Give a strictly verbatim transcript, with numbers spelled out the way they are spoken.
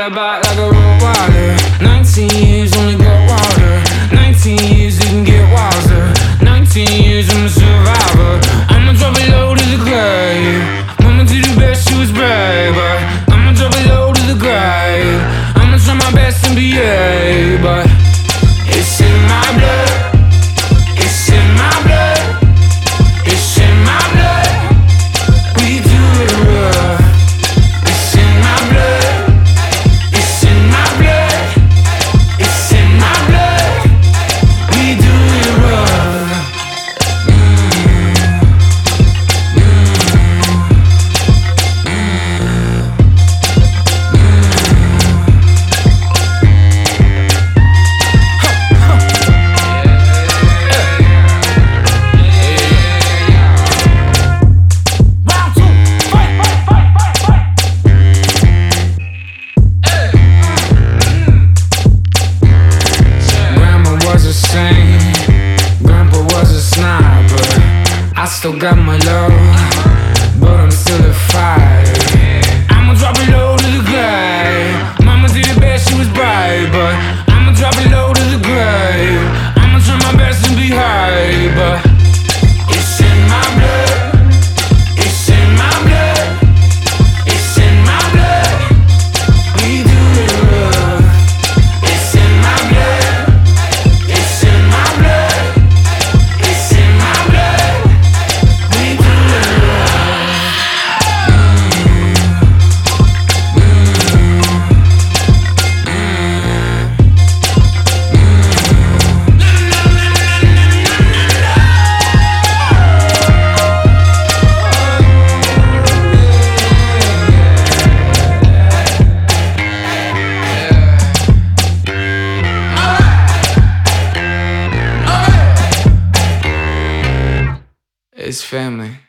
your back like a rope wilder. Nineteen years only got wilder. Nineteen years you can get wilder. Nineteen years I'm a survivor. I'ma drop it low to the grave. Mama did her best, she was brave, but I'ma drop it low to the grave. I'ma try my best and behave, but it's in my blood. It's in my blood. It's in my blood. We do it rough. It's in my blood. It's in my blood. It's in my blood. We do it rough. Grandpa was a sniper. I still got my love, but I'm still a fighter. I'ma drop it low to the grave. Mama did her best, she was brave, but I'ma drop it low to the grave. I'ma try my best and behave, but it's in my blood. It's in my blood. It's in my blood. We do it rough. It's in my blood. It's in my blood. It's in my blood. We do it rough. It's family.